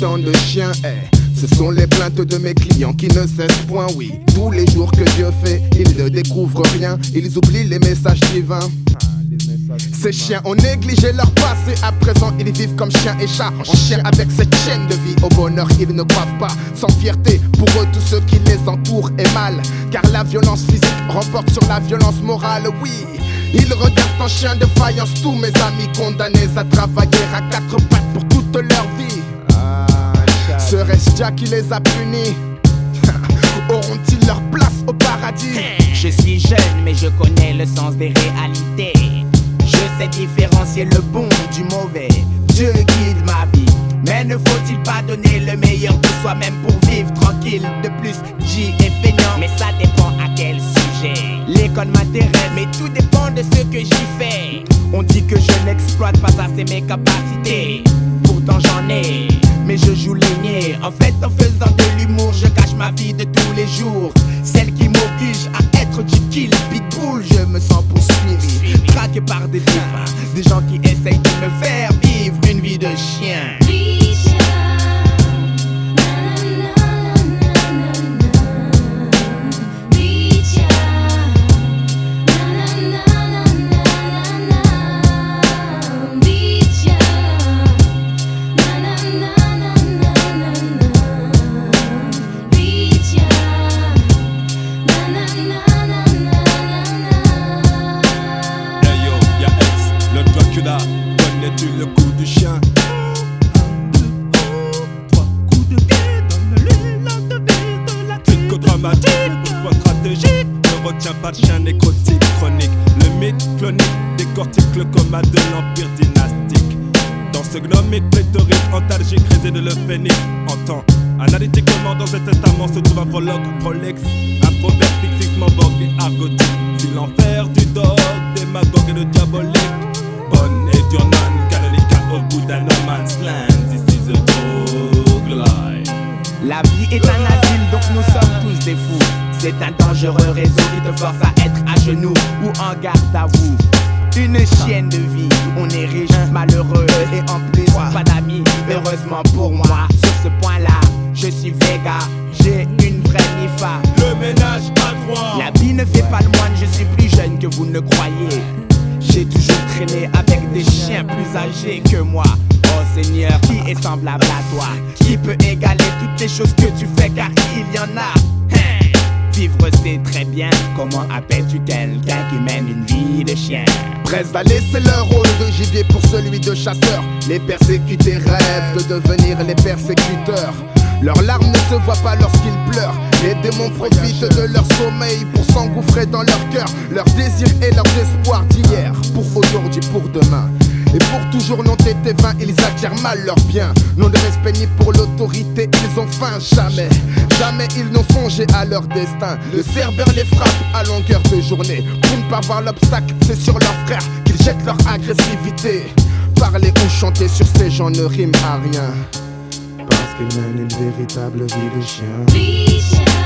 accidents de chiens. Ce sont les plaintes de mes clients qui ne cessent point, oui. Tous les jours que Dieu fait, ils ne découvrent rien. Ils oublient les messages divins. Ces chiens ont négligé leur passé. À présent ils vivent comme chiens et chats, en chien avec cette chaîne de vie. Au bonheur ils ne croient pas, sans fierté. Pour eux tout ce qui les entoure est mal. Car la violence physique remporte sur la violence morale, oui. Ils regardent en chien de faïence tous mes amis condamnés à travailler à quatre pattes pour toute leur vie. Serait-ce Jah qui les a punis? Auront-ils leur place au paradis? Je suis jeune mais je connais le sens des réalités. Je sais différencier le bon du mauvais. Dieu guide ma vie. Mais ne faut-il pas donner le meilleur de soi-même pour vivre tranquille? De plus, J est feignant, mais ça dépend à quel sujet. L'école m'intéresse, mais tout dépend de ce que j'y fais. On dit que je n'exploite pas assez mes capacités. Pourtant j'en ai, mais je joue l'aîné. En fait, en faisant de l'humour, je cache ma vie de tous les jours. Celle qui m'oblige à être du kill pitbull. Je me sens poursuivi, traqué par des divins, des gens qui essayent de me faire vivre une vie de chien. Connais-tu le coup du chien? 1, 2, 3 coups de pied dans le l'élan de vie de la psychodramatique. Le point stratégique ne retient pas de chien nécrotique chronique. Le mythe clonique décortique le coma de l'empire dynastique. Dans ce gnomique pléthorique, antalgique, réside le phénix. Entend analytiquement dans ce testament se trouve un prologue prolixe, un proverbe fixiquement vogue et argotique. Si l'enfer du dog, démagogue et le diabolique. Bonne et dure non canonique au bout d'un no man's land. This is a dog life. La vie est un asile, donc nous sommes tous des fous. C'est un dangereux réseau qui te force à être à genoux ou en garde à vous. Une chienne de vie, on est riche, malheureux et en plus pas d'amis. Heureusement pour moi, sur ce point-là, je suis véga, j'ai une vraie nifa. Le ménage à trois. La vie ne fait pas le moine, je suis plus jeune que vous ne croyez. J'ai toujours traîné avec des chiens plus âgés que moi. Oh Seigneur, qui est semblable à toi? Qui peut égaler toutes les choses que tu fais, car il y en a. Vivre c'est très bien. Comment appelles-tu quelqu'un qui mène une vie de chien? Prêts à laisser leur rôle de gibier pour celui de chasseur. Les persécutés rêvent de devenir les persécuteurs. Leurs larmes ne se voient pas lorsqu'ils pleurent. Les démons profitent de leur sommeil pour s'engouffrer dans leur cœur. Leurs désirs et leurs espoirs d'hier, pour aujourd'hui, pour demain. Et pour toujours n'ont été vains, ils acquièrent mal leurs biens. Non de respect ni pour l'autorité, ils ont faim, jamais. Jamais ils n'ont songé à leur destin. Le cerbère les frappe à longueur de journée. Pour ne pas voir l'obstacle, c'est sur leurs frères qu'ils jettent leur agressivité. Parler ou chanter sur ces gens ne rime à rien, parce qu'ils mènent une véritable vie de chien.